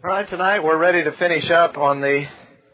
All right, tonight we're ready to finish up on the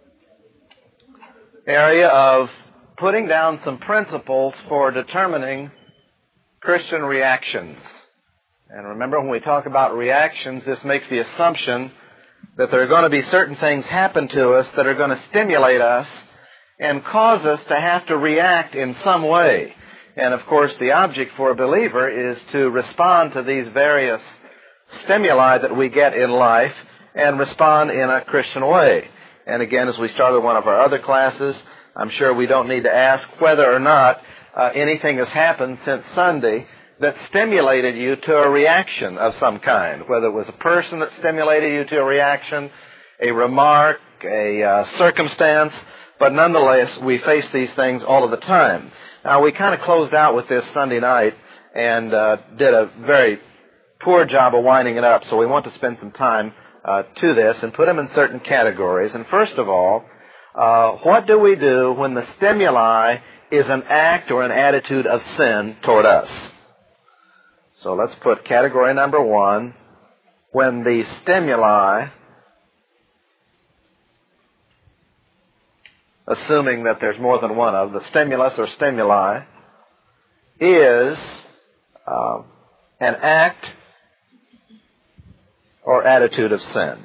area of putting down some principles for determining Christian reactions. And remember, when we talk about reactions, this makes the assumption that there are going to be certain things happen to us that are going to stimulate us and cause us to have to react in some way. And of course, the object for a believer is to respond to these various stimuli that we get in life and respond in a Christian way. And again, as we started one of our other classes, I'm sure we don't need to ask whether or not anything has happened since Sunday that stimulated you to a reaction of some kind, whether it was a person that stimulated you to a reaction, a remark, a circumstance, but nonetheless, we face these things all of the time. Now, we kind of closed out with this Sunday night and did a very poor job of winding it up, so we want to spend some time to this and put them in certain categories. And first of all, what do we do when the stimuli is an act or an attitude of sin toward us? So let's put category number one, when the stimuli, assuming that there's more than one of, the stimulus or stimuli, is an act or attitude of sin.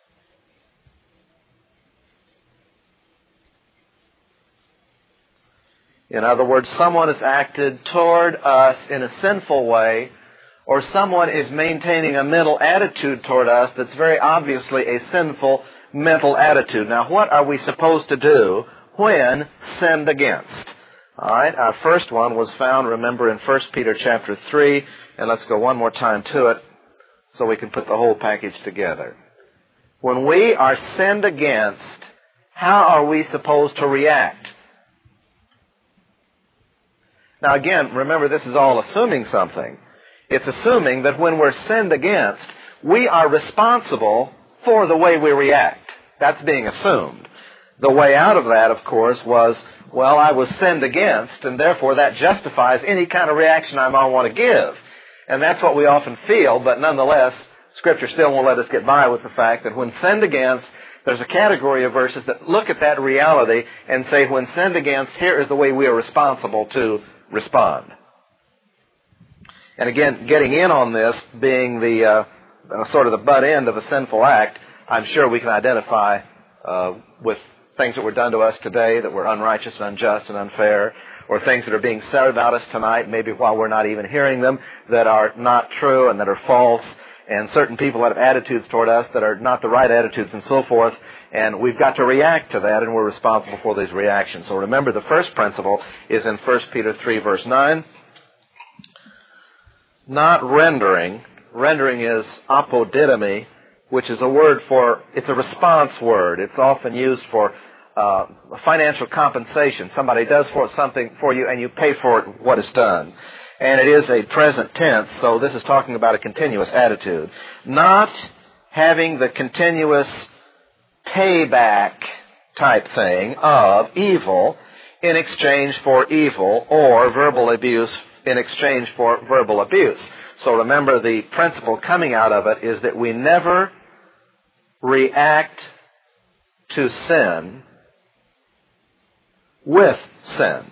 In other words, someone has acted toward us in a sinful way, or someone is maintaining a mental attitude toward us that's very obviously a sinful mental attitude. Now, what are we supposed to do when sinned against? All right, our first one was found, remember, in 1 Peter chapter 3, and let's go one more time to it so we can put the whole package together. When we are sinned against, how are we supposed to react? Now again, remember, this is all assuming something. It's assuming that when we're sinned against, we are responsible for the way we react. That's being assumed. The way out of that, of course, was, well, I was sinned against, and therefore that justifies any kind of reaction I might want to give. And that's what we often feel, but nonetheless, Scripture still won't let us get by with the fact that when sinned against, there's a category of verses that look at that reality and say, when sinned against, here is the way we are responsible to respond. And again, getting in on this being the sort of the butt end of a sinful act, I'm sure we can identify with things that were done to us today that were unrighteous and unjust and unfair, or things that are being said about us tonight, maybe while we're not even hearing them, that are not true and that are false, and certain people that have attitudes toward us that are not the right attitudes and so forth, and we've got to react to that, and we're responsible for these reactions. So remember, the first principle is in 1 Peter 3, verse 9. Not rendering. Rendering is apodidomi, which is a word for, it's a response word. It's often used for financial compensation. Somebody does something for you and you pay for it what is done. And it is a present tense, so this is talking about a continuous attitude. Not having the continuous payback type thing of evil in exchange for evil, or verbal abuse in exchange for verbal abuse. So remember, the principle coming out of it is that we never react to sin with sin.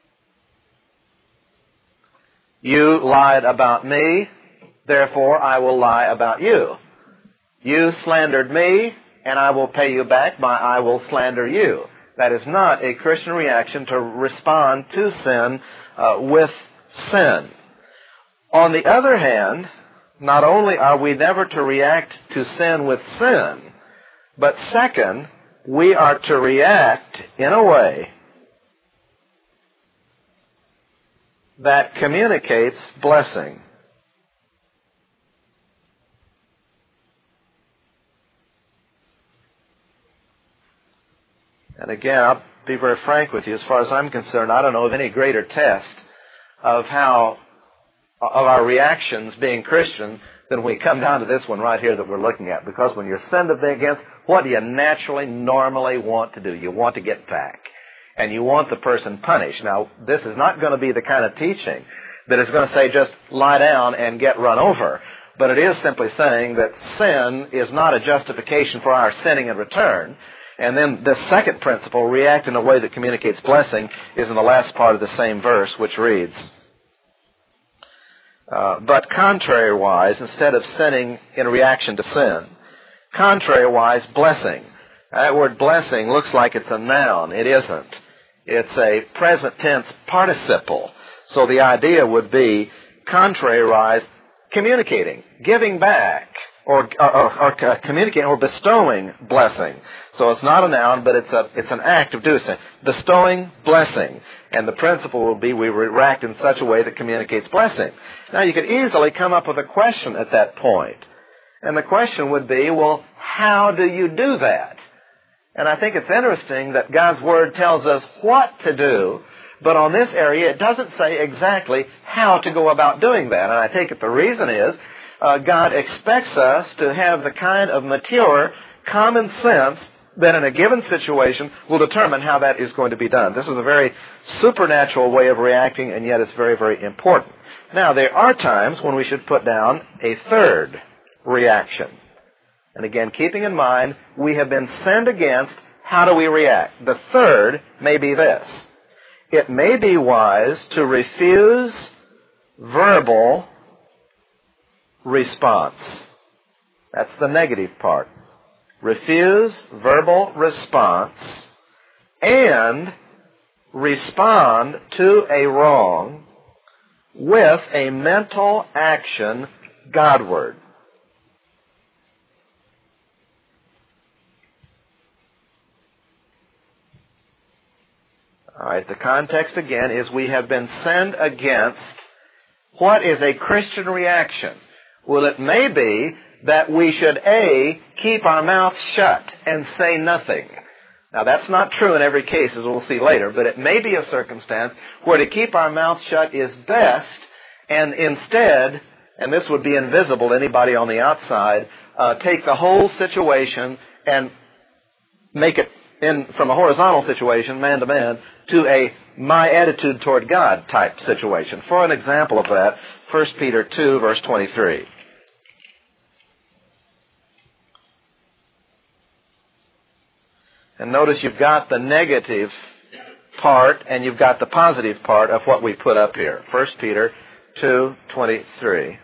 You lied about me, therefore I will lie about you. You slandered me, and I will pay you back by I will slander you. That is not a Christian reaction to respond to sin with sin. On the other hand, not only are we never to react to sin with sin, but second, we are to react in a way that communicates blessing. And again, I'll be very frank with you. As far as I'm concerned, I don't know of any greater test of our reactions being Christian than we come down to this one right here that we're looking at. Because when you're sinned against, what do you normally want to do? You want to get back. And you want the person punished. Now, this is not going to be the kind of teaching that is going to say just lie down and get run over. but it is simply saying that sin is not a justification for our sinning in return. And then the second principle, react in a way that communicates blessing, is in the last part of the same verse, which reads, but contrariwise, instead of sinning in reaction to sin, contrariwise, blessing. That word blessing looks like it's a noun. It isn't. It's a present tense participle. So the idea would be contrariwise, communicating, giving back, or communicating or bestowing blessing. So it's not a noun, but it's an act of doing so. Bestowing blessing. And the principle will be we react in such a way that communicates blessing. Now you could easily come up with a question at that point. And the question would be, well, how do you do that? And I think it's interesting that God's Word tells us what to do, but on this area it doesn't say exactly how to go about doing that. And I take it the reason is God expects us to have the kind of mature common sense that in a given situation will determine how that is going to be done. This is a very supernatural way of reacting, and yet it's very, very important. Now, there are times when we should put down a third reaction. And again, keeping in mind, we have been sinned against. How do we react? The third may be this. It may be wise to refuse verbal response. That's the negative part. Refuse verbal response and respond to a wrong with a mental action Godward. All right, the context again is we have been sinned against. What is a Christian reaction? Well, it may be that we should, A, keep our mouths shut and say nothing. Now, that's not true in every case, as we'll see later, but it may be a circumstance where to keep our mouths shut is best, and instead, and this would be invisible to anybody on the outside, take the whole situation and make it from a horizontal situation, man to man, to a my attitude toward God type situation. For an example of that, 1 Peter 2, verse 23. And notice you've got the negative part and you've got the positive part of what we put up here. 1 Peter 2:23.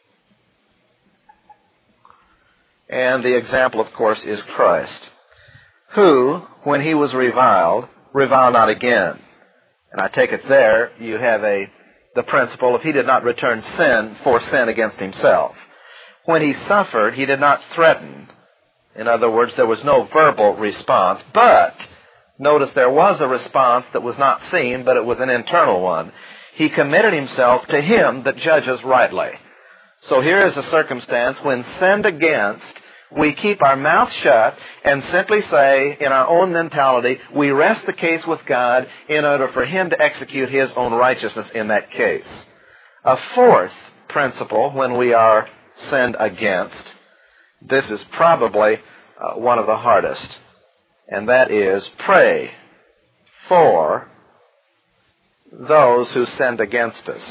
And the example, of course, is Christ, who, when he was reviled not again. And I take it there you have the principle, if he did not return sin for sin against himself. When he suffered, he did not threaten. In other words, there was no verbal response, but notice there was a response that was not seen, but it was an internal one. He committed himself to him that judges rightly. So here is a circumstance when sinned against, we keep our mouth shut and simply say, in our own mentality, we rest the case with God in order for him to execute his own righteousness in that case. A fourth principle when we are sinned against, this is probably one of the hardest, and that is pray for those who sinned against us.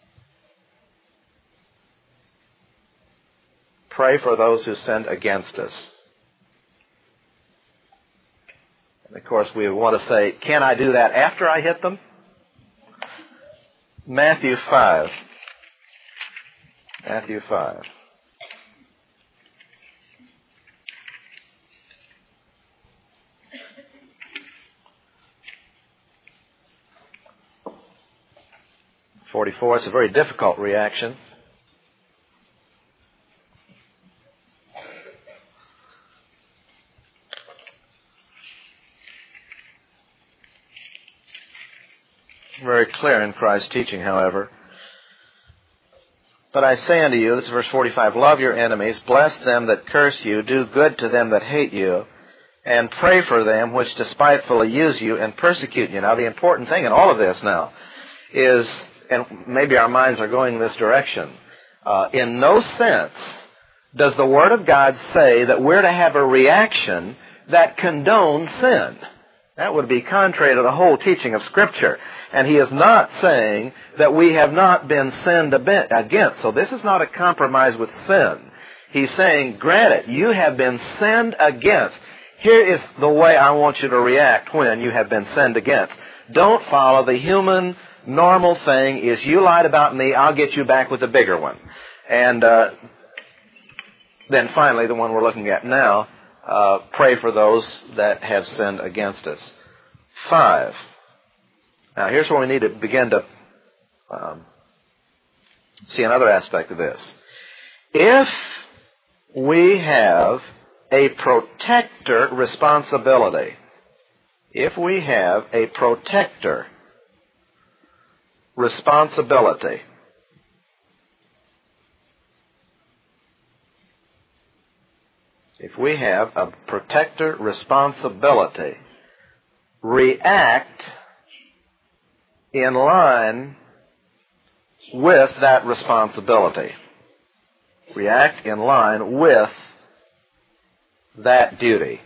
Pray for those who sinned against us. And of course, we want to say, can I do that after I hit them? Matthew 5. Matthew 5. It's a very difficult reaction. Very clear in Christ's teaching, however. But I say unto you, this is verse 45, love your enemies, bless them that curse you, do good to them that hate you, and pray for them which despitefully use you and persecute you. Now, the important thing in all of this now is, and maybe our minds are going in this direction, in no sense does the Word of God say that we're to have a reaction that condones sin. That would be contrary to the whole teaching of Scripture. And he is not saying that we have not been sinned against. So this is not a compromise with sin. He's saying, granted, you have been sinned against. Here is the way I want you to react when you have been sinned against. Don't follow the human normal thing is you lied about me, I'll get you back with a bigger one. And then finally, the one we're looking at now, pray for those that have sinned against us. 5. Now, here's where we need to begin to see another aspect of this. If we have a protector responsibility, if we have a protector responsibility, if we have a protector responsibility, react in line with that responsibility. React in line with that duty.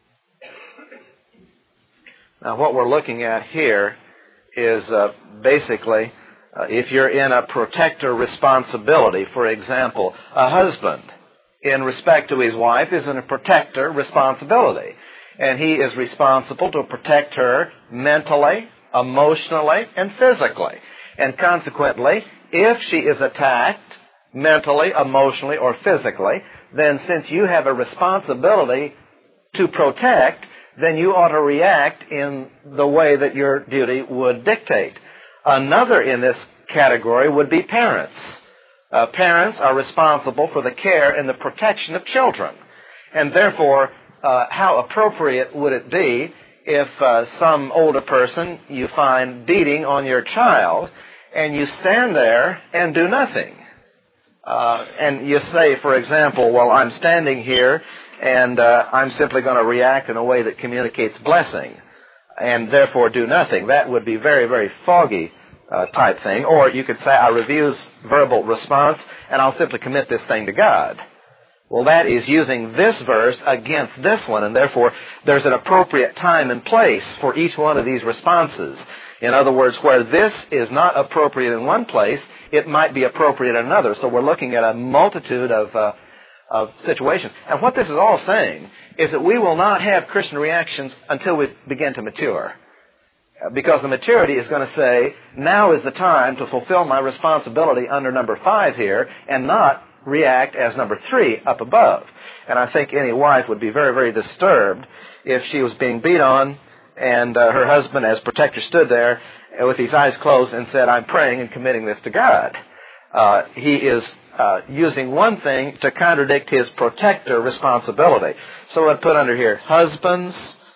Now, what we're looking at here is basically, if you're in a protector responsibility, for example, a husband, in respect to his wife, is in a protector responsibility. And he is responsible to protect her mentally, emotionally, and physically. And consequently, if she is attacked mentally, emotionally, or physically, then since you have a responsibility to protect, then you ought to react in the way that your duty would dictate. Another in this category would be parents. Parents are responsible for the care and the protection of children. And therefore, how appropriate would it be if some older person you find beating on your child and you stand there and do nothing? And you say, for example, well, I'm standing here and I'm simply going to react in a way that communicates blessing and therefore do nothing. That would be very, very foggy type thing. Or you could say, I refuse verbal response and I'll simply commit this thing to God. Well, that is using this verse against this one, and therefore there's an appropriate time and place for each one of these responses. In other words, where this is not appropriate in one place, it might be appropriate in another. So we're looking at a multitude of situations. And what this is all saying is that we will not have Christian reactions until we begin to mature. Because the maturity is going to say, now is the time to fulfill my responsibility under number 5 here, and not react as number 3 up above. And I think any wife would be very, very disturbed if she was being beat on and her husband as protector stood there with his eyes closed and said, I'm praying and committing this to God. He is using one thing to contradict his protector responsibility. So I'd put under here husbands,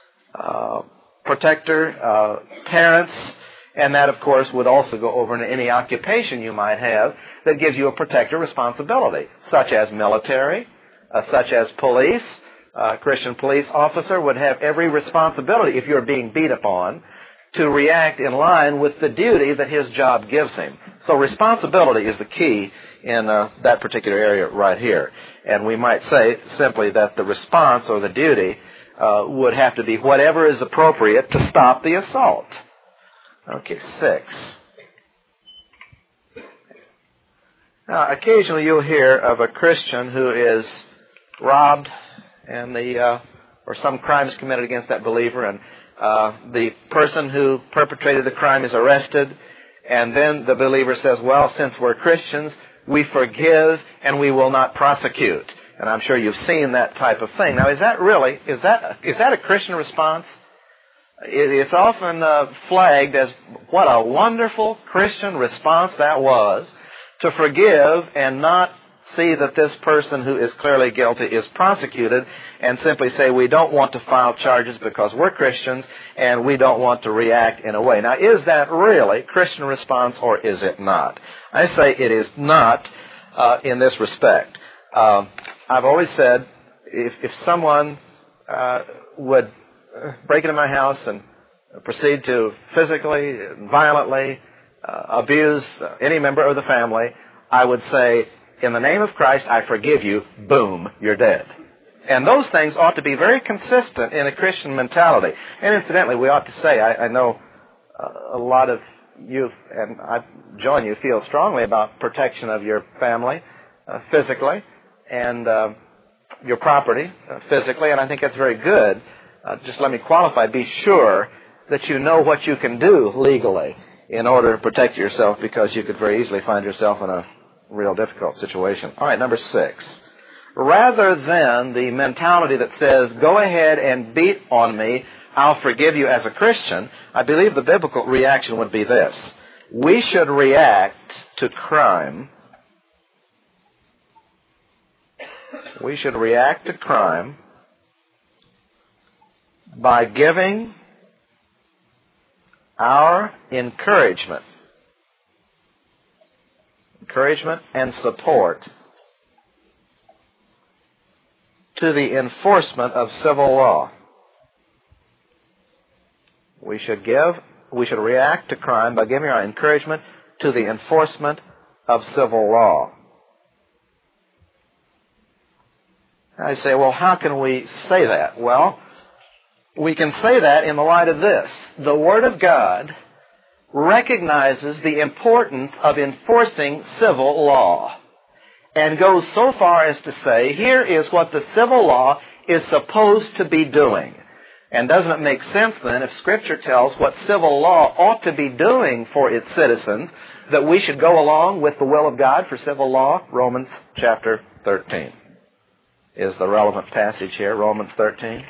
protector, parents, and that, of course, would also go over into any occupation you might have that gives you a protector responsibility, such as military, such as police. A Christian police officer would have every responsibility, if you're being beat upon, to react in line with the duty that his job gives him. So responsibility is the key in that particular area right here. And we might say simply that the response or the duty would have to be whatever is appropriate to stop the assault. Okay, 6. Now, occasionally you'll hear of a Christian who is robbed and or some crime is committed against that believer, and the person who perpetrated the crime is arrested, and then the believer says, well, since we're Christians, we forgive and we will not prosecute. And I'm sure you've seen that type of thing. Now, is that a Christian response? It's often flagged as what a wonderful Christian response that was, to forgive and not see that this person who is clearly guilty is prosecuted, and simply say we don't want to file charges because we're Christians and we don't want to react in a way. Now, is that really Christian response or is it not? I say it is not in this respect. I've always said if someone would break into my house and proceed to physically, violently abuse any member of the family, I would say, in the name of Christ, I forgive you. Boom, you're dead. And those things ought to be very consistent in a Christian mentality. And incidentally, we ought to say, I know a lot of you, and I join you, feel strongly about protection of your family physically and your property physically, and I think that's very good. Just let me qualify. Be sure that you know what you can do legally in order to protect yourself, because you could very easily find yourself in a real difficult situation. All right, number 6. Rather than the mentality that says, go ahead and beat on me, I'll forgive you as a Christian, I believe the biblical reaction would be this. We should react to crime. We should react to crime by giving our encouragement and support to the enforcement of civil law. We should react to crime by giving our encouragement to the enforcement of civil law. I say, well, how can we say that? Well, we can say that in the light of this. The Word of God recognizes the importance of enforcing civil law and goes so far as to say, here is what the civil law is supposed to be doing. And doesn't it make sense then, if Scripture tells what civil law ought to be doing for its citizens, that we should go along with the will of God for civil law? Romans chapter 13 is the relevant passage here, Romans 13.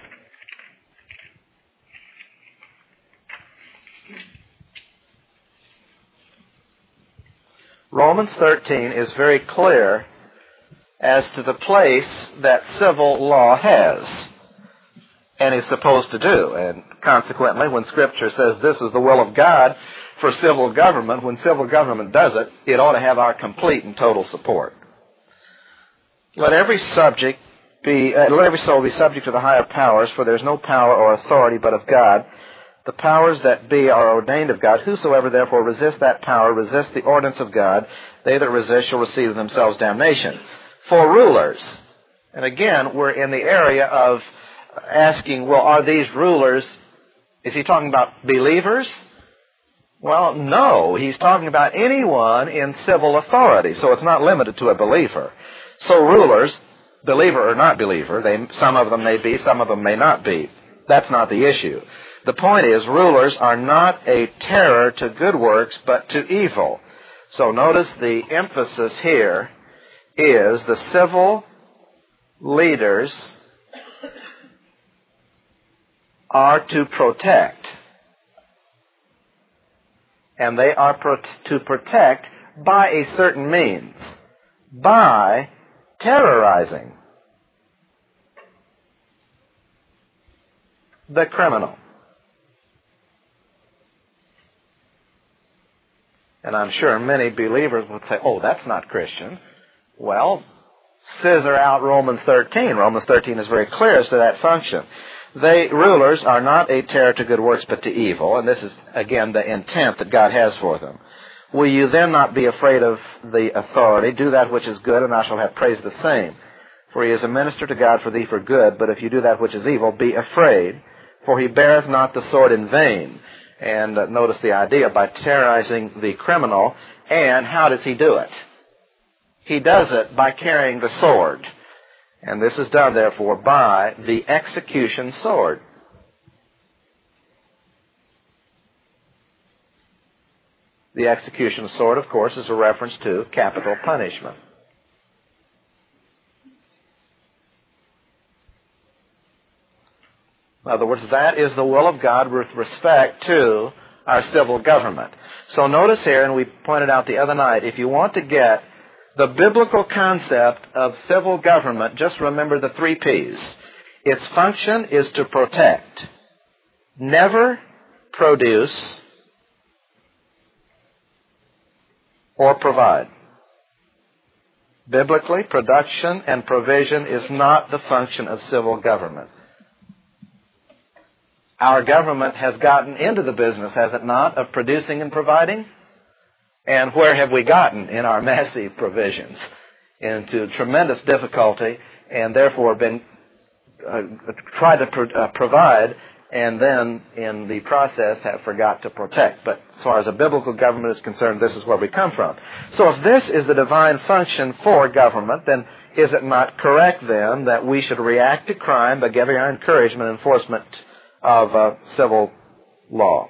Romans 13 is very clear as to the place that civil law has and is supposed to do. And consequently, when Scripture says this is the will of God for civil government, when civil government does it, it ought to have our complete and total support. Let every soul be subject to the higher powers, for there is no power or authority but of God. The powers that be are ordained of God. Whosoever therefore resists that power resists the ordinance of God. They that resist shall receive of themselves damnation. For rulers, and again, we're in the area of asking, well, are these rulers, is he talking about believers? Well, no, he's talking about anyone in civil authority, so it's not limited to a believer. So rulers, believer or not believer, some of them may be, some of them may not be. That's not the issue. The point is, rulers are not a terror to good works, but to evil. So notice the emphasis here is the civil leaders are to protect. And they are to protect by a certain means, by terrorizing the criminal. And I'm sure many believers would say, oh, that's not Christian. Well, scissor out Romans 13. Romans 13 is very clear as to that function. Rulers are not a terror to good works, but to evil. And this is, again, the intent that God has for them. Will you then not be afraid of the authority? Do that which is good, and thou shalt have praise the same. For he is a minister to God for thee for good. But if you do that which is evil, be afraid, for he beareth not the sword in vain. And notice the idea, by terrorizing the criminal. And how does he do it? He does it by carrying the sword. And this is done, therefore, by the execution sword. The execution sword, of course, is a reference to capital punishment. In other words, that is the will of God with respect to our civil government. So notice here, and we pointed out the other night, if you want to get the biblical concept of civil government, just remember the 3 P's. Its function is to protect, never produce, or provide. Biblically, production and provision is not the function of civil government. Our government has gotten into the business, has it not, of producing and providing? And where have we gotten in our massive provisions? Into tremendous difficulty, and therefore been tried to provide, and then in the process have forgot to protect. But as far as a biblical government is concerned, this is where we come from. So if this is the divine function for government, then is it not correct then that we should react to crime by giving our encouragement and enforcement of civil law?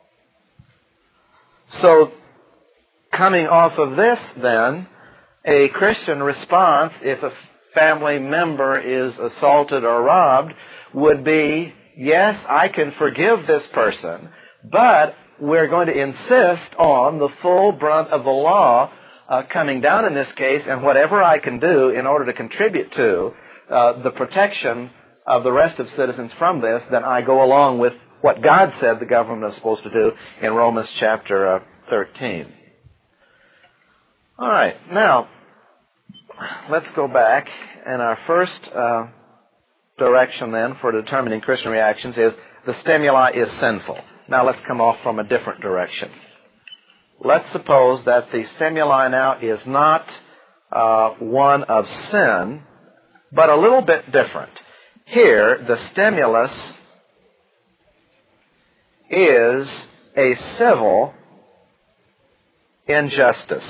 So coming off of this then, a Christian response if a family member is assaulted or robbed would be, yes, I can forgive this person, but we're going to insist on the full brunt of the law coming down in this case, and whatever I can do in order to contribute to the protection of the rest of citizens from this, then I go along with what God said the government is supposed to do in Romans chapter 13. All right, now, let's go back, and our first direction then for determining Christian reactions is the stimuli is sinful. Now let's come off from a different direction. Let's suppose that the stimuli now is not one of sin, but a little bit different. Here, the stimulus is a civil injustice.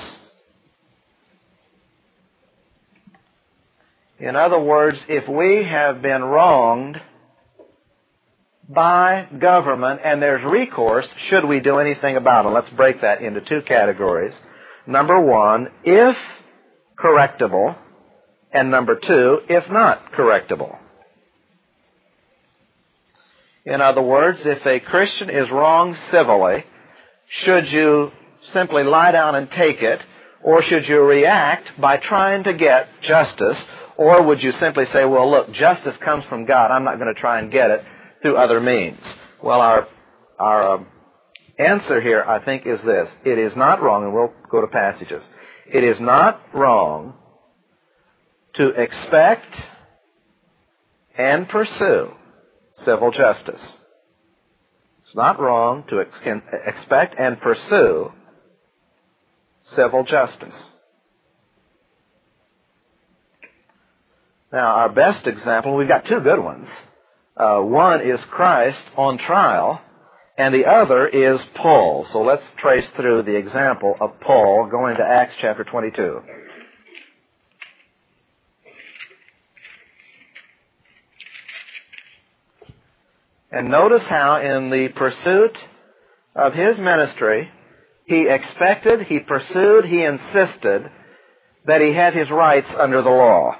In other words, if we have been wronged by government and there's recourse, should we do anything about it? Let's break that into two categories. Number one, if correctable, and number two, if not correctable. In other words, if a Christian is wronged civilly, should you simply lie down and take it, or should you react by trying to get justice? Or would you simply say, well, look, justice comes from God. I'm not going to try and get it through other means. Well, our answer here, I think, is this. It is not wrong, and we'll go to passages. It is not wrong to expect and pursue civil justice. It's not wrong to expect and pursue civil justice. Now, our best example, we've got two good ones. One is Christ on trial, and the other is Paul. So let's trace through the example of Paul going to Acts chapter 22. And notice how in the pursuit of his ministry, he expected, he pursued, he insisted that he had his rights under the law.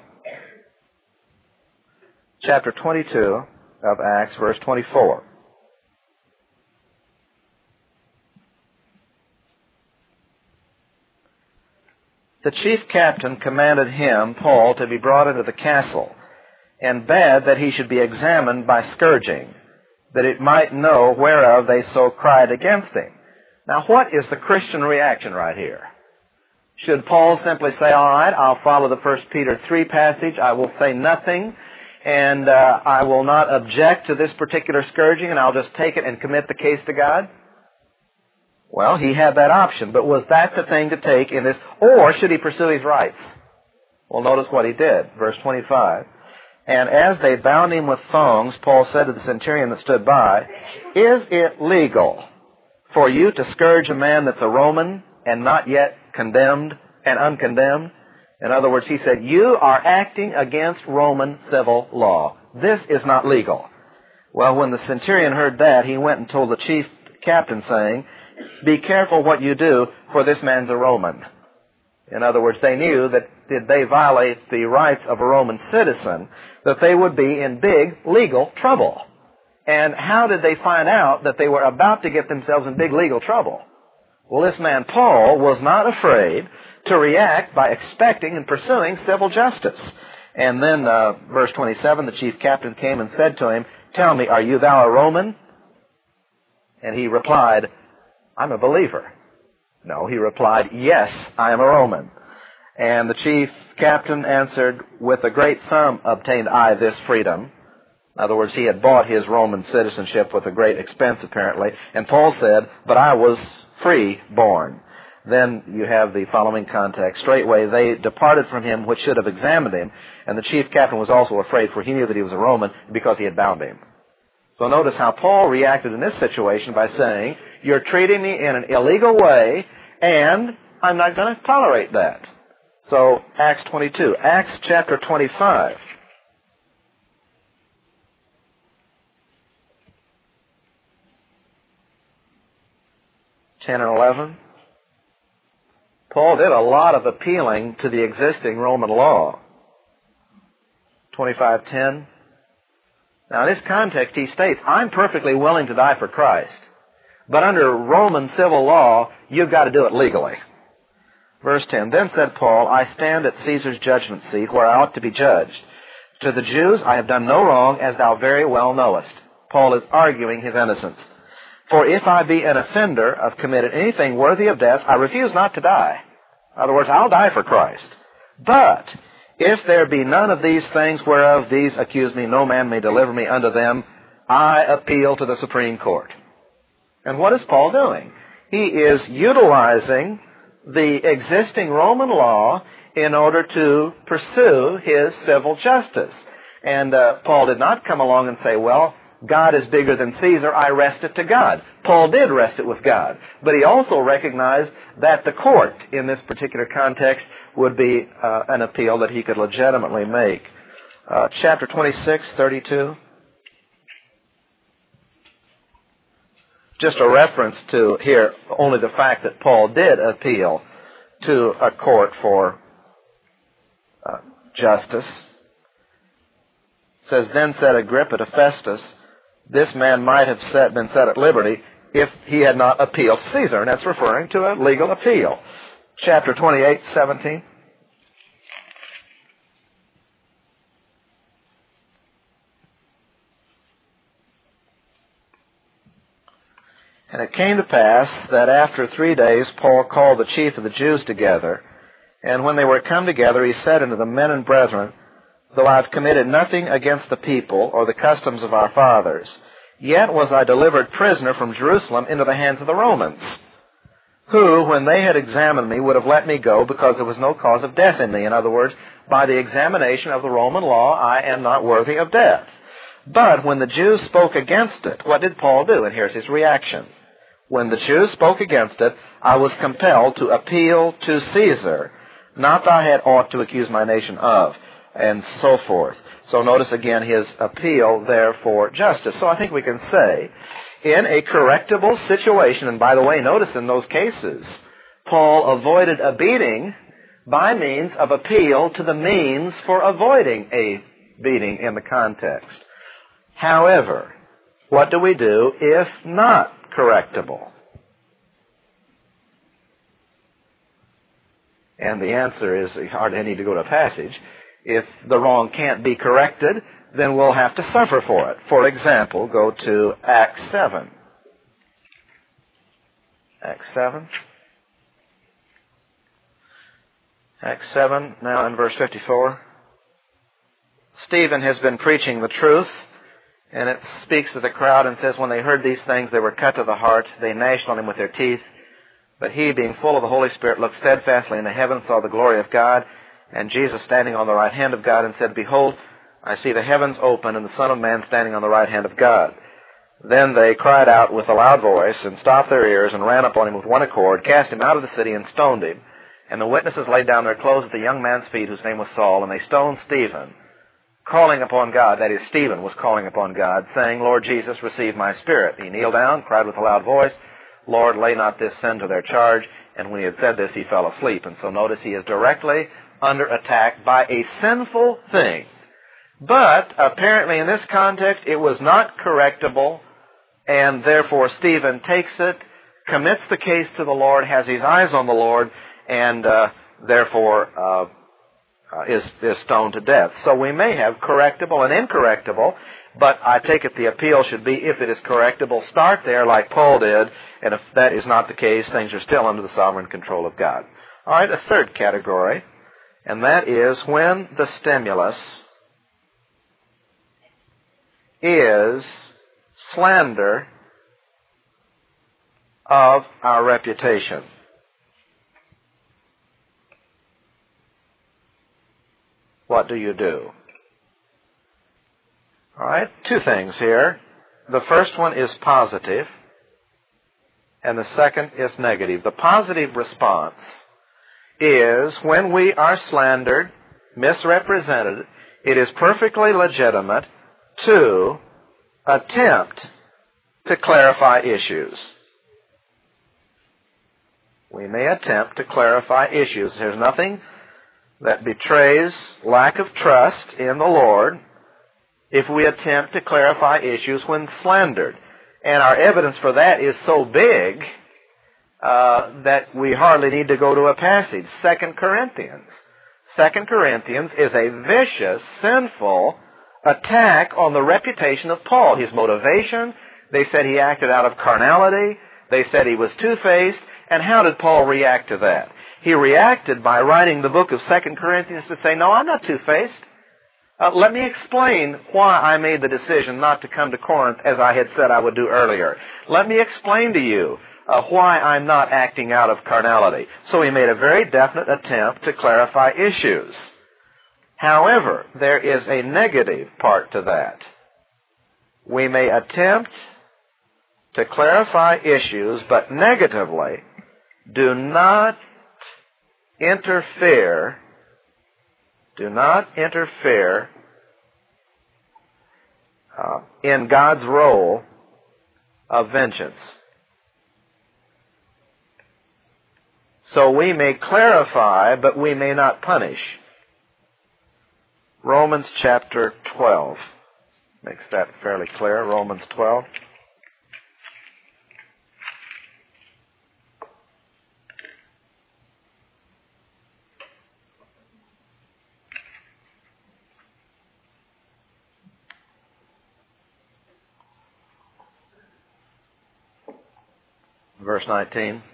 Chapter 22 of Acts, verse 24. The chief captain commanded him, Paul, to be brought into the castle, and bade that he should be examined by scourging, that it might know whereof they so cried against him. Now, what is the Christian reaction right here? Should Paul simply say, all right, I'll follow the 1 Peter 3 passage, I will say nothing, and I will not object to this particular scourging, and I'll just take it and commit the case to God? Well, he had that option, but was that the thing to take in this, or should he pursue his rights? Well, notice what he did, verse 25. And as they bound him with thongs, Paul said to the centurion that stood by, is it legal for you to scourge a man that's a Roman and not yet condemned and uncondemned? In other words, he said, you are acting against Roman civil law. This is not legal. Well, when the centurion heard that, he went and told the chief captain, saying, be careful what you do, for this man's a Roman. In other words, they knew that did they violate the rights of a Roman citizen, that they would be in big legal trouble. And how did they find out that they were about to get themselves in big legal trouble? Well, this man Paul was not afraid to react by expecting and pursuing civil justice. And then, verse 27, the chief captain came and said to him, tell me, are you thou a Roman? And he replied, I'm a believer. No, he replied, yes, I am a Roman. And the chief captain answered, with a great sum obtained I this freedom. In other words, he had bought his Roman citizenship with a great expense, apparently. And Paul said, but I was free born. then you have the following context. Straightway they departed from him which should have examined him, and the chief captain was also afraid, for he knew that he was a Roman, because he had bound him. So notice how Paul reacted in this situation by saying, you're treating me in an illegal way, and I'm not going to tolerate that. So, Acts 22. Acts chapter 25. (10 and 11). Paul did a lot of appealing to the existing Roman law. 25:10. Now, in this context, he states, I'm perfectly willing to die for Christ, but under Roman civil law, you've got to do it legally. Verse 10, Then said Paul, I stand at Caesar's judgment seat, where I ought to be judged. To the Jews I have done no wrong, as thou very well knowest. Paul is arguing his innocence. For if I be an offender, have committed anything worthy of death, I refuse not to die. In other words, I'll die for Christ. But if there be none of these things whereof these accuse me, no man may deliver me unto them, I appeal to the Supreme Court. And what is Paul doing? He is utilizing the existing Roman law in order to pursue his civil justice. And Paul did not come along and say, well, God is bigger than Caesar, I rest it to God. Paul did rest it with God. But he also recognized that the court, in this particular context, would be an appeal that he could legitimately make. Chapter 26, 32. Just a reference to here only the fact that Paul did appeal to a court for justice. It says, Then said Agrippa to Festus, this man might have been set at liberty if he had not appealed to Caesar. And that's referring to a legal appeal. Chapter 28, 17. And it came to pass that after 3 days Paul called the chief of the Jews together, and when they were come together, he said unto the men and brethren, Though I have committed nothing against the people or the customs of our fathers, yet was I delivered prisoner from Jerusalem into the hands of the Romans, who, when they had examined me, would have let me go, because there was no cause of death in me. In other words, by the examination of the Roman law, I am not worthy of death. But when the Jews spoke against it, what did Paul do? And here's his reaction. When the Jews spoke against it, I was compelled to appeal to Caesar, not that I had aught to accuse my nation of, and so forth. So notice again his appeal there for justice. So I think we can say, in a correctable situation, and by the way, notice in those cases, Paul avoided a beating by means of appeal to the means for avoiding a beating in the context. However, what do we do if not correctable? And the answer is, you hardly need to go to a passage. If the wrong can't be corrected, then we'll have to suffer for it. For example, go to Acts 7. Acts 7. Acts 7, now in verse 54. Stephen has been preaching the truth, and it speaks to the crowd and says, When they heard these things, they were cut to the heart. They gnashed on him with their teeth. But he, being full of the Holy Spirit, looked steadfastly into heaven, saw the glory of God, and Jesus standing on the right hand of God, and said, Behold, I see the heavens open, and the Son of Man standing on the right hand of God. Then they cried out with a loud voice, and stopped their ears, and ran upon him with one accord, cast him out of the city, and stoned him. And the witnesses laid down their clothes at the young man's feet, whose name was Saul, and they stoned Stephen, calling upon God, that is, Stephen was calling upon God, saying, Lord Jesus, receive my spirit. He kneeled down, cried with a loud voice, Lord, lay not this sin to their charge. And when he had said this, he fell asleep. And so notice he is directly under attack by a sinful thing. But apparently in this context, it was not correctable, and therefore Stephen takes it, commits the case to the Lord, has his eyes on the Lord, and therefore is stoned to death. So we may have correctable and incorrectable, but I take it the appeal should be, if it is correctable, start there like Paul did, and if that is not the case, things are still under the sovereign control of God. All right, a third category, and that is when the stimulus is slander of our reputation. what do you do? All right, two things here. The first one is positive, and the second is negative. The positive response is when we are slandered, misrepresented, it is perfectly legitimate to attempt to clarify issues. We may attempt to clarify issues. There's nothing that betrays lack of trust in the Lord if we attempt to clarify issues when slandered. And our evidence for that is so big that we hardly need to go to a passage. 2 Corinthians. 2 Corinthians is a vicious, sinful attack on the reputation of Paul. His motivation, they said he acted out of carnality. They said he was two-faced. And how did Paul react to that? He reacted by writing the book of 2 Corinthians to say, no, I'm not two-faced. Let me explain why I made the decision not to come to Corinth as I had said I would do earlier. Let me explain to you why I'm not acting out of carnality. So he made a very definite attempt to clarify issues. However, there is a negative part to that. We may attempt to clarify issues, but negatively, do not interfere in God's role of vengeance. So we may clarify, but we may not punish. Romans chapter 12 makes that fairly clear. Romans 12. Verse 19.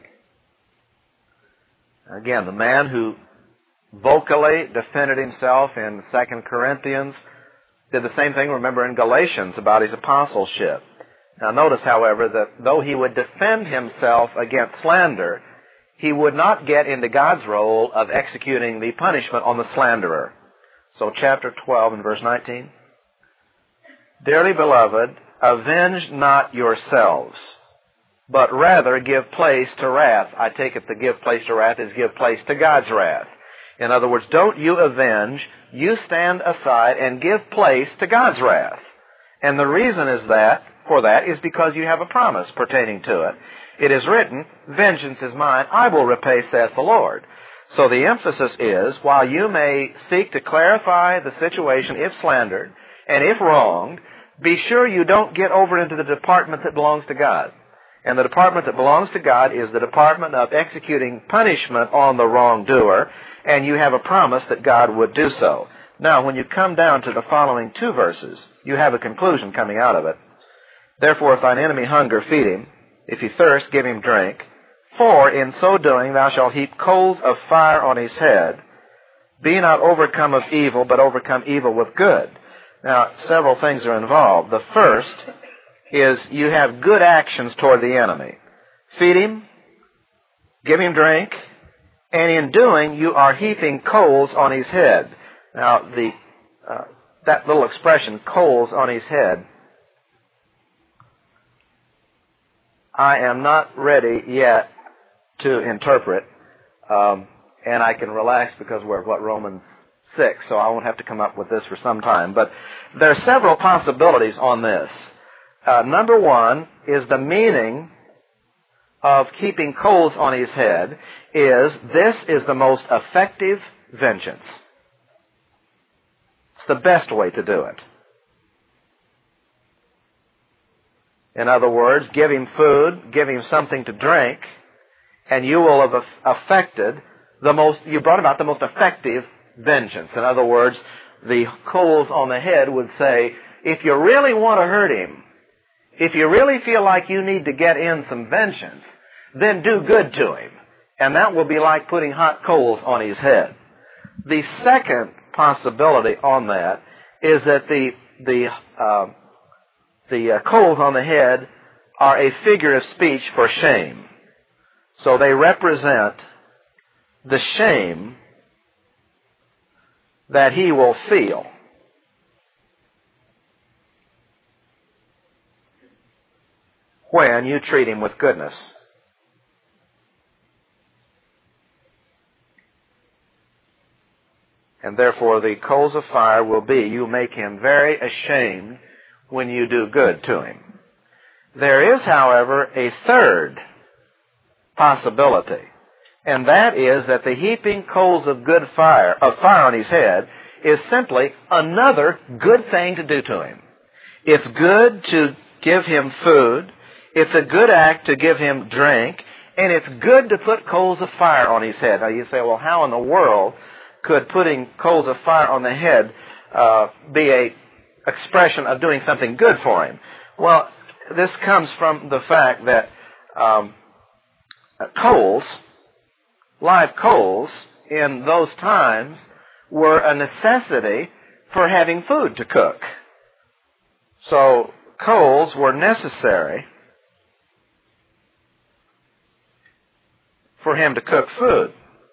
Again, the man who vocally defended himself in 2 Corinthians did the same thing, remember, in Galatians about his apostleship. Now notice, however, that though he would defend himself against slander, he would not get into God's role of executing the punishment on the slanderer. So chapter 12 and verse 19. Dearly beloved, avenge not yourselves, but rather give place to wrath. I take it the give place to wrath is give place to God's wrath. In other words, don't you avenge, you stand aside and give place to God's wrath. And the reason for that is because you have a promise pertaining to it. It is written, vengeance is mine, I will repay, saith the Lord. So the emphasis is, while you may seek to clarify the situation if slandered and if wronged, be sure you don't get over into the department that belongs to God. And the department that belongs to God is the department of executing punishment on the wrongdoer, and you have a promise that God would do so. Now, when you come down to the following two verses, you have a conclusion coming out of it. Therefore, if thine enemy hunger, feed him. If he thirst, give him drink. For in so doing thou shalt heap coals of fire on his head. Be not overcome of evil, but overcome evil with good. Now, several things are involved. The first is you have good actions toward the enemy. Feed him, give him drink, and in doing, you are heaping coals on his head. Now, that little expression, coals on his head, I am not ready yet to interpret, and I can relax because we're at Romans 6, so I won't have to come up with this for some time. But there are several possibilities on this. Number one is the meaning of keeping coals on his head is this is the most effective vengeance. It's the best way to do it. In other words, give him food, give him something to drink, and you will have you brought about the most effective vengeance. In other words, the coals on the head would say, if you really want to hurt him, if you really feel like you need to get in some vengeance, then do good to him. And that will be like putting hot coals on his head. The second possibility on that is that the coals on the head are a figure of speech for shame. So they represent the shame that he will feel when you treat him with goodness. And therefore the coals of fire will be, you make him very ashamed when you do good to him. There is, however, a third possibility, and that is that the heaping coals of fire on his head is simply another good thing to do to him. It's good to give him food, it's a good act to give him drink, and it's good to put coals of fire on his head. Now you say, well, how in the world could putting coals of fire on the head be an expression of doing something good for him? Well, this comes from the fact that live coals in those times were a necessity for having food to cook. So coals were necessary for him to cook food.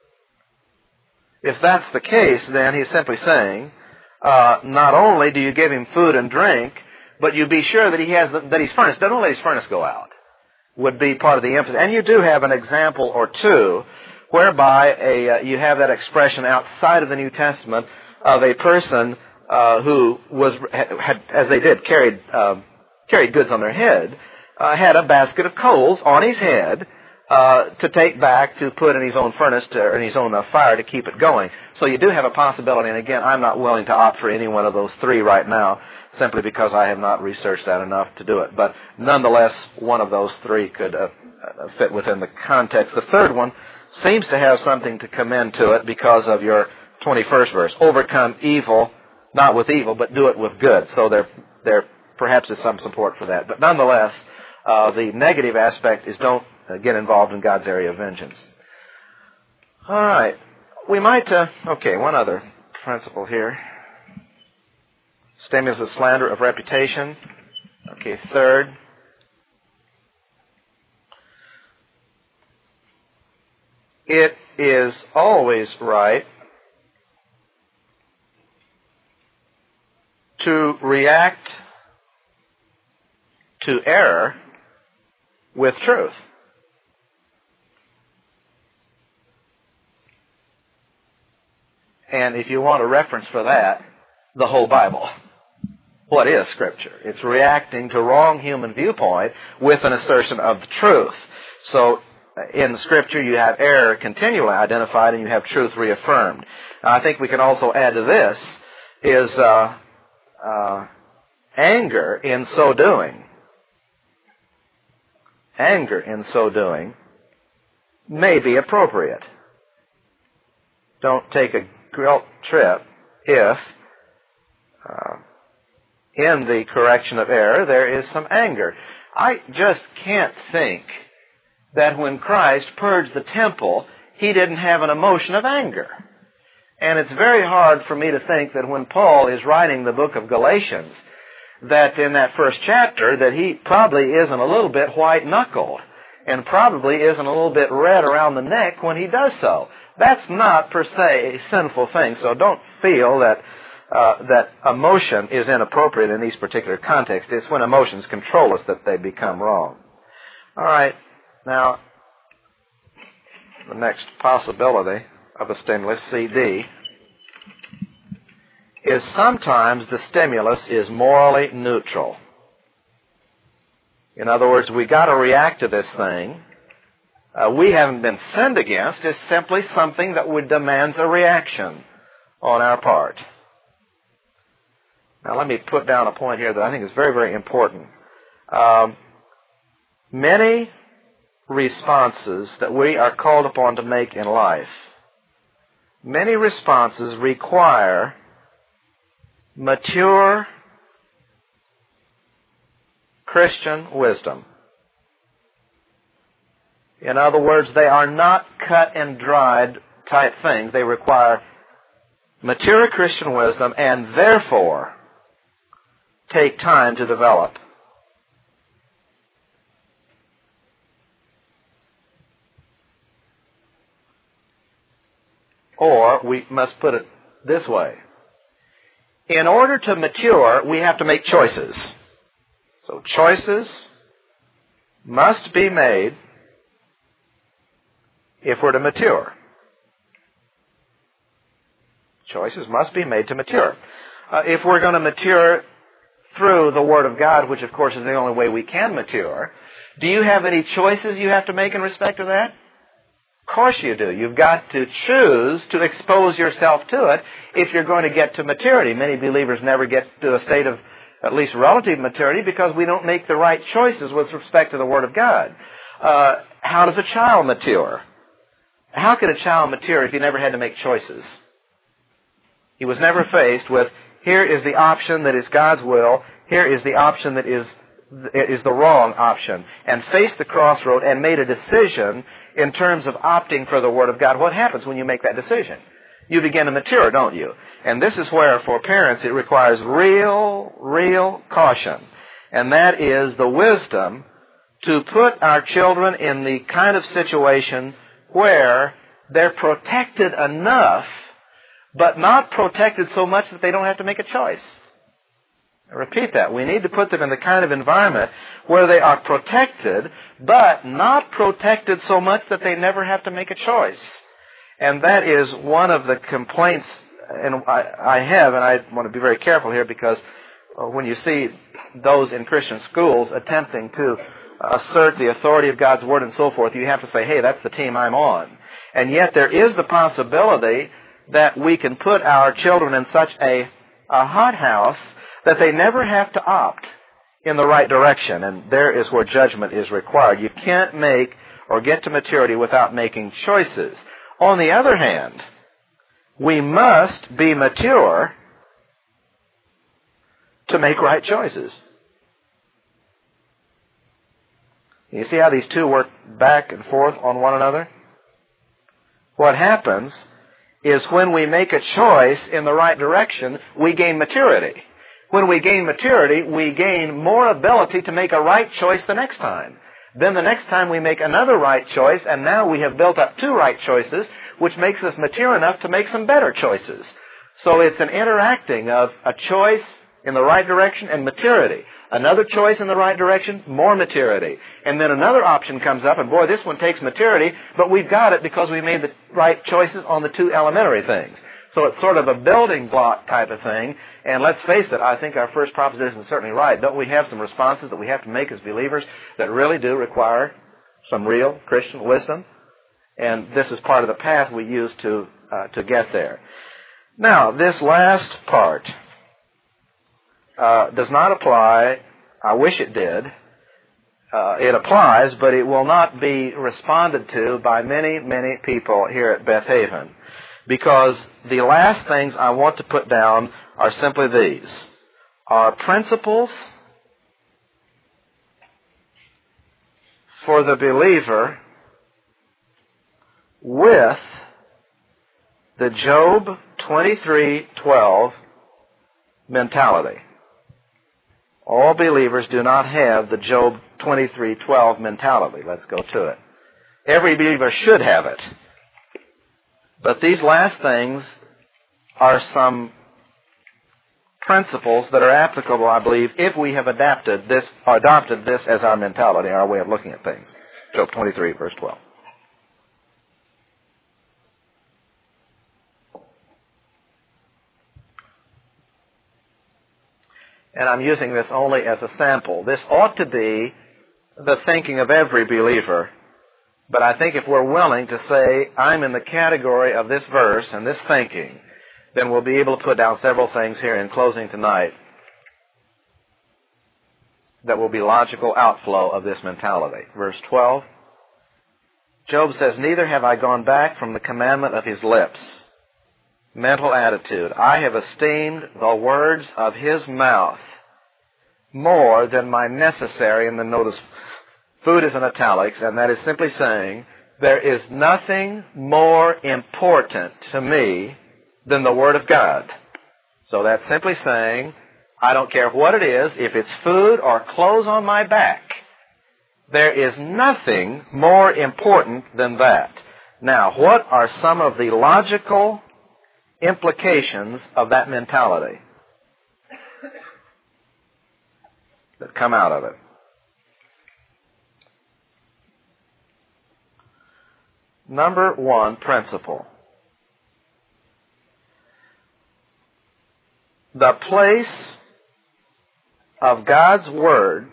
If that's the case, then he's simply saying, not only do you give him food and drink, but you be sure that he's furnace. Don't let his furnace go out, would be part of the emphasis. And you do have an example or two whereby you have that expression outside of the New Testament of a person who had, as they did, carried goods on their head, had a basket of coals on his head to take back to put in his own furnace or in his own fire to keep it going. So you do have a possibility, and again, I'm not willing to opt for any one of those three right now, simply because I have not researched that enough to do it. But nonetheless, one of those three could fit within the context. The third one seems to have something to commend to it because of your 21st verse. Overcome evil, not with evil, but do it with good. So there perhaps is some support for that. But nonetheless, the negative aspect is don't get involved in God's area of vengeance. All right. We might, one other principle here. Stimulus of slander of reputation. Okay, third. It is always right to react to error with truth. And if you want a reference for that, the whole Bible. What is Scripture? It's reacting to wrong human viewpoint with an assertion of the truth. So in the Scripture you have error continually identified and you have truth reaffirmed. Now, I think we can also add to this is anger in so doing. Anger in so doing may be appropriate. Don't take a guilt trip if in the correction of error there is some anger. I just can't think that when Christ purged the temple, he didn't have an emotion of anger. And it's very hard for me to think that when Paul is writing the book of Galatians, that in that first chapter, that he probably isn't a little bit white-knuckled and probably isn't a little bit red around the neck when he does so. That's not per se a sinful thing, so don't feel that that emotion is inappropriate in these particular contexts. It's when emotions control us that they become wrong. All right, now, the next possibility of a stimulus, CD, is sometimes the stimulus is morally neutral. In other words, we got to react to this thing. We haven't been sinned against. It's simply something that demands a reaction on our part. Now, let me put down a point here that I think is very, very important. Many responses that we are called upon to make in life, many responses require mature Christian wisdom. In other words, they are not cut and dried type things. They require mature Christian wisdom and therefore take time to develop. Or we must put it this way. in order to mature, we have to make choices. So choices must be made if we're to mature. Choices must be made to mature. If we're going to mature through the Word of God, which of course is the only way we can mature, do you have any choices you have to make in respect to that? Of course you do. You've got to choose to expose yourself to it if you're going to get to maturity. Many believers never get to a state of at least relative maturity because we don't make the right choices with respect to the Word of God. How does a child mature? How can a child mature if he never had to make choices? He was never faced with, here is the option that is God's will, here is the option that is the wrong option, and faced the crossroad and made a decision in terms of opting for the Word of God. What happens when you make that decision? You begin to mature, don't you? And this is where, for parents, it requires real caution. And that is the wisdom to put our children in the kind of situation where they're protected enough, but not protected so much that they don't have to make a choice. I repeat that. We need to put them in the kind of environment where they are protected, but not protected so much that they never have to make a choice. And that is one of the complaints and I have, and I want to be very careful here because when you see those in Christian schools attempting to assert the authority of God's Word and so forth, you have to say, hey, that's the team I'm on. And yet there is the possibility that we can put our children in such a hothouse that they never have to opt in the right direction. And there is where judgment is required. You can't make or get to maturity without making choices. On the other hand, we must be mature to make right choices. You see how these two work back and forth on one another? What happens is when we make a choice in the right direction, we gain maturity. When we gain maturity, we gain more ability to make a right choice the next time. Then the next time we make another right choice, and now we have built up two right choices, which makes us mature enough to make some better choices. So it's an interacting of a choice in the right direction and maturity. Another choice in the right direction, more maturity. And then another option comes up, and boy, this one takes maturity, but we've got it because we made the right choices on the two elementary things. So it's sort of a building block type of thing. And let's face it, I think our first proposition is certainly right. Don't we have some responses that we have to make as believers that really do require some real Christian wisdom? And this is part of the path we use to get there. Now, this last part does not apply. I wish it did. It applies, but it will not be responded to by many people here at Beth Haven. Because the last things I want to put down are simply these. Are principles for the believer with the Job 23:12 mentality. All believers do not have the Job 23:12 mentality. Let's go to it. Every believer should have it. But these last things are some principles that are applicable, I believe, if we have adopted this as our mentality, our way of looking at things. Job 23, verse 12. And I'm using this only as a sample. This ought to be the thinking of every believer. But I think if we're willing to say, I'm in the category of this verse and this thinking, then we'll be able to put down several things here in closing tonight that will be logical outflow of this mentality. Verse 12, Job says, neither have I gone back from the commandment of his lips. Mental attitude. I have esteemed the words of his mouth more than my necessary, and then notice food is in italics, and that is simply saying there is nothing more important to me than the Word of God. So that's simply saying I don't care what it is, if it's food or clothes on my back, there is nothing more important than that. Now, what are some of the logical implications of that mentality? that come out of it. Number one principle. The place of God's Word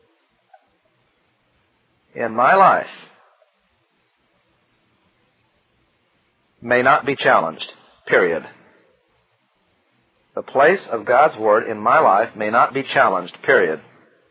in my life may not be challenged, period. The place of God's Word in my life may not be challenged, period.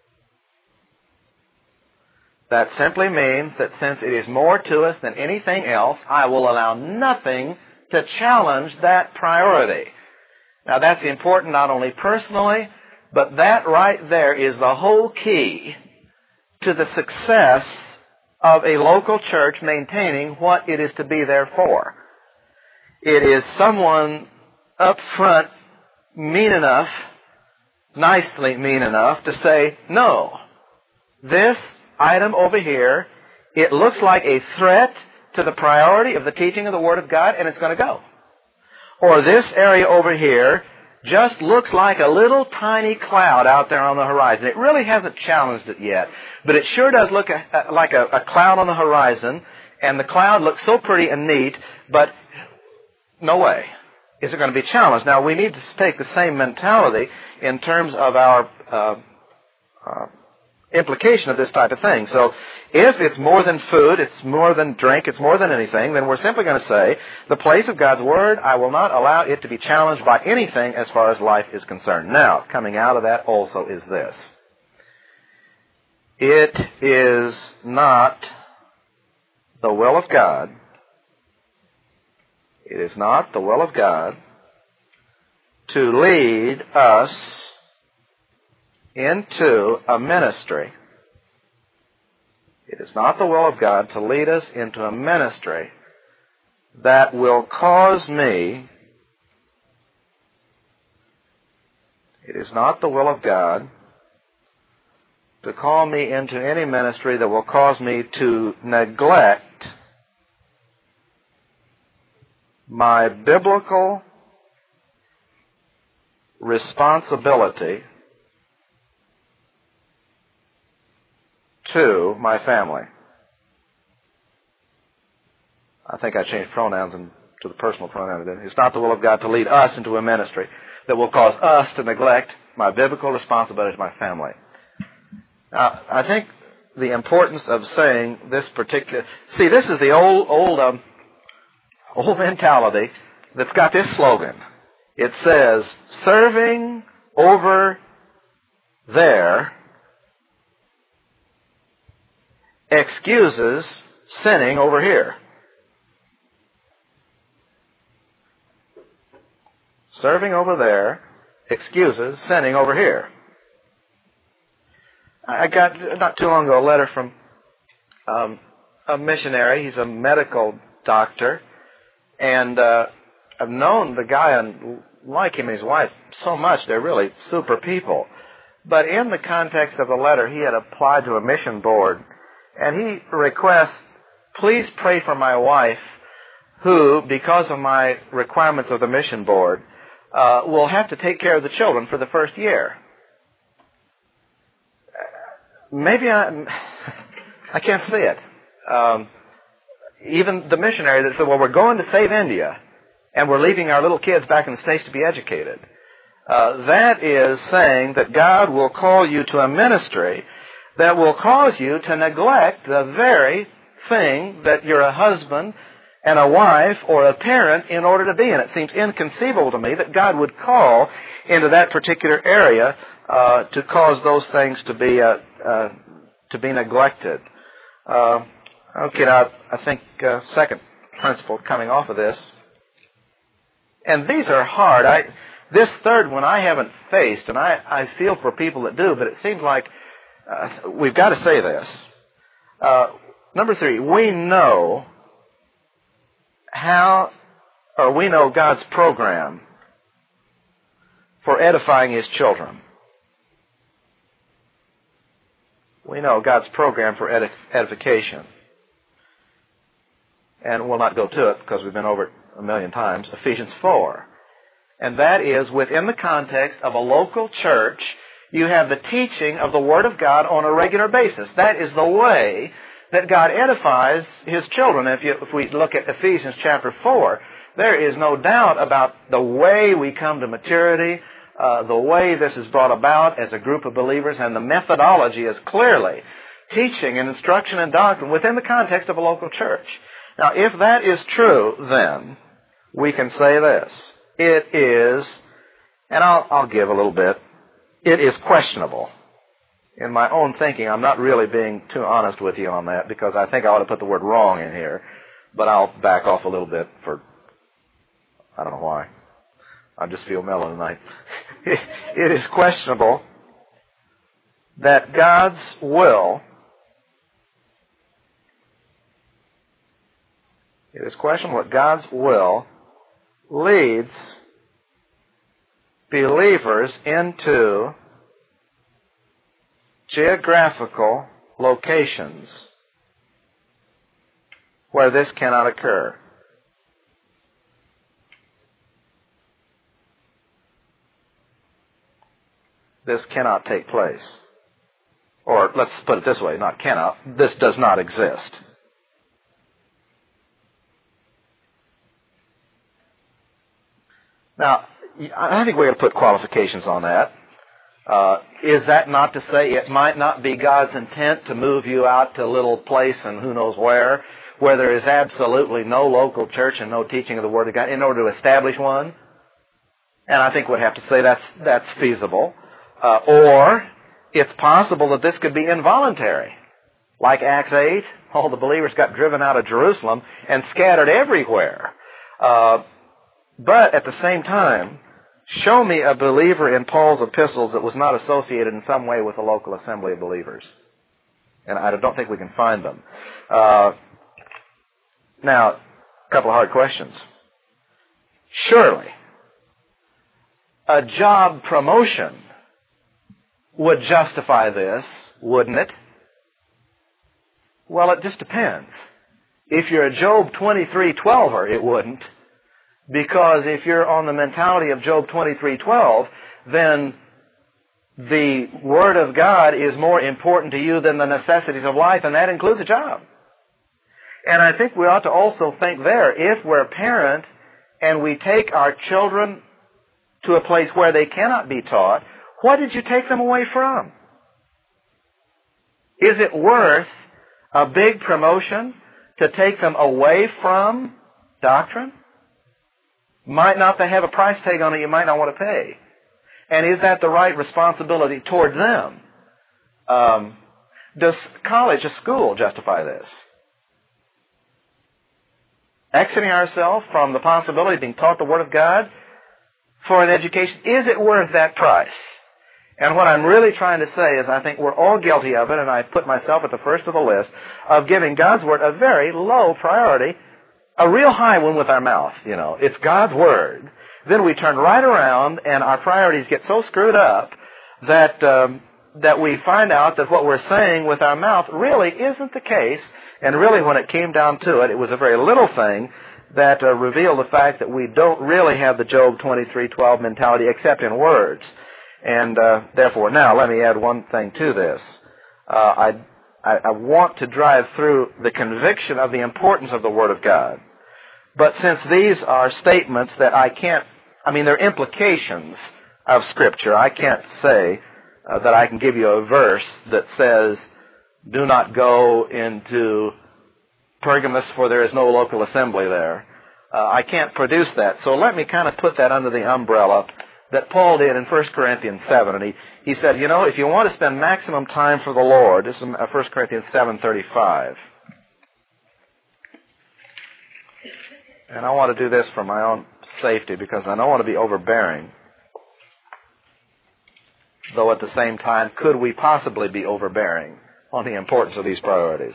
That simply means that since it is more to us than anything else, I will allow nothing to challenge that priority. Now that's important not only personally, but that right there is the whole key to the success of a local church maintaining what it is to be there for. It is someone up front mean enough, nicely mean enough to say, no, this item over here, it looks like a threat to the priority of the teaching of the Word of God, and it's going to go. Or this area over here just looks like a little tiny cloud out there on the horizon. It really hasn't challenged it yet, but it sure does look like a cloud on the horizon, and the cloud looks so pretty and neat, but no way is it going to be challenged. Now, we need to take the same mentality in terms of our implication of this type of thing. So if it's more than food, it's more than drink, it's more than anything, then we're simply going to say, the place of God's Word, I will not allow it to be challenged by anything as far as life is concerned. Now, coming out of that also is this. It is not the will of God, it is not the will of God to lead us into a ministry. It is not the will of God to lead us into a ministry that will cause me, it is not the will of God to call me into any ministry that will cause me to neglect my biblical responsibility to my family. I think I changed pronouns to the personal pronoun. It's not the will of God to lead us into a ministry that will cause us to neglect my biblical responsibility to my family. Now, I think the importance of saying this particular... See, this is the old mentality that's got this slogan. It says, serving over there excuses sinning over here. Serving over there excuses sinning over here. I got, not too long ago, a letter from a missionary. He's a medical doctor. And I've known the guy and like him and his wife so much. They're really super people. But in the context of the letter, he had applied to a mission board. And he requests, please pray for my wife who, because of my requirements of the mission board, will have to take care of the children for the first year. Maybe I can't see it. Even the missionary that said, well, we're going to save India, and we're leaving our little kids back in the States to be educated. That is saying that God will call you to a ministry that will cause you to neglect the very thing that you're a husband and a wife or a parent in order to be in. It seems inconceivable to me that God would call into that particular area to cause those things to be neglected. Okay, now I think second principle coming off of this, and these are hard. This third one I haven't faced, and I feel for people that do, but it seems like we've got to say this. Number 3, we know we know God's program for edifying His children. We know God's program for edification. And we'll not go to it because we've been over it a million times. Ephesians 4. And that is within the context of a local church You have the teaching of the Word of God on a regular basis. That is the way that God edifies His children. If we look at Ephesians chapter 4, there is no doubt about the way we come to maturity, the way this is brought about as a group of believers, and the methodology is clearly teaching and instruction and doctrine within the context of a local church. Now, if that is true, then we can say this. It is, and I'll give a little bit, it is questionable. In my own thinking, I'm not really being too honest with you on that because I think I ought to put the word wrong in here, but I'll back off a little bit for, I don't know why. I just feel mellow tonight. It is questionable that God's will, it is questionable that God's will leads believers into geographical locations where this cannot occur. This cannot take place. Or let's put it this way, not cannot, this does not exist. Now, I think we're going to put qualifications on that. Is that not to say it might not be God's intent to move you out to a little place and who knows where there is absolutely no local church and no teaching of the Word of God in order to establish one? And I think we'd have to say that's feasible. Or it's possible that this could be involuntary. Like Acts 8, all the believers got driven out of Jerusalem and scattered everywhere. But at the same time, show me a believer in Paul's epistles that was not associated in some way with a local assembly of believers. And I don't think we can find them. Now, a couple of hard questions. Surely, a job promotion would justify this, wouldn't it? Well, it just depends. If you're a Job 23:12er, it wouldn't. Because if you're on the mentality of Job 23:12, then the Word of God is more important to you than the necessities of life, and that includes a job. And I think we ought to also think there, if we're a parent and we take our children to a place where they cannot be taught, what did you take them away from? Is it worth a big promotion to take them away from doctrine? Might not they have a price tag on it you might not want to pay? And is that the right responsibility toward them? Does college, a school, justify this? Exiting ourselves from the possibility of being taught the Word of God for an education, is it worth that price? And what I'm really trying to say is I think we're all guilty of it, and I put myself at the first of the list, of giving God's Word a very low priority, a real high one with our mouth, you know. It's God's Word. Then we turn right around and our priorities get so screwed up that we find out that what we're saying with our mouth really isn't the case. And really when it came down to it, it was a very little thing that revealed the fact that we don't really have the Job 23:12 mentality except in words. And therefore, now let me add one thing to this. I want to drive through the conviction of the importance of the Word of God. But since these are statements that they're implications of Scripture, I can't say that I can give you a verse that says, do not go into Pergamos for there is no local assembly there. I can't produce that. So let me kind of put that under the umbrella that Paul did in 1 Corinthians 7. And he said, you know, if you want to spend maximum time for the Lord, this is 1 Corinthians 7:35. And I want to do this for my own safety because I don't want to be overbearing. Though at the same time, could we possibly be overbearing on the importance of these priorities?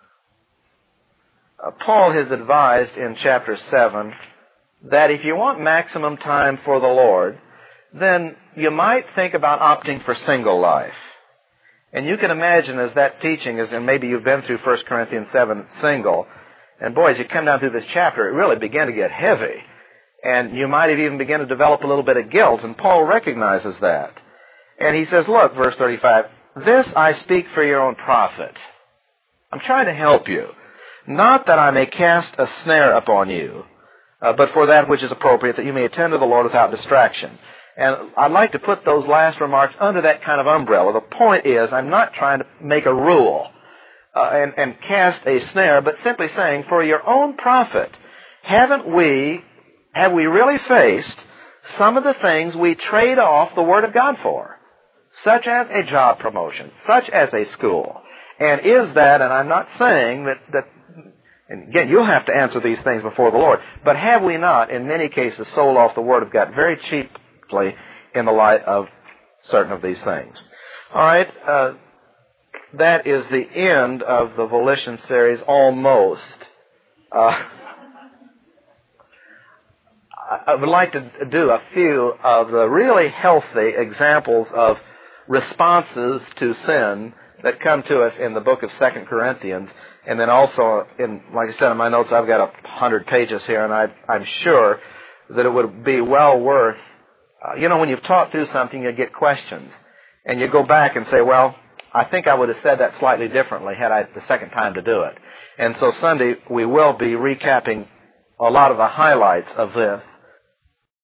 Paul has advised in chapter 7 that if you want maximum time for the Lord, then you might think about opting for single life. And you can imagine as that teaching is, and maybe you've been through 1 Corinthians 7 single, and boy, as you come down through this chapter, it really began to get heavy. And you might have even begun to develop a little bit of guilt, and Paul recognizes that. And he says, look, verse 35, this I speak for your own profit. I'm trying to help you. Not that I may cast a snare upon you, but for that which is appropriate, that you may attend to the Lord without distraction. And I'd like to put those last remarks under that kind of umbrella. The point is, I'm not trying to make a rule and cast a snare, but simply saying, for your own profit, have we really faced some of the things we trade off the Word of God for, such as a job promotion, such as a school? And is that, and I'm not saying that and again, you'll have to answer these things before the Lord, but have we not, in many cases, sold off the Word of God very cheaply in the light of certain of these things? All right, that is the end of the volition series, almost. I would like to do a few of the really healthy examples of responses to sin that come to us in the book of 2 Corinthians. And then also, like I said in my notes, I've got 100 pages here, and I'm sure that it would be well worth, when you've taught through something, you get questions. And you go back and say, well, I think I would have said that slightly differently had I the second time to do it. And so Sunday, we will be recapping a lot of the highlights of this.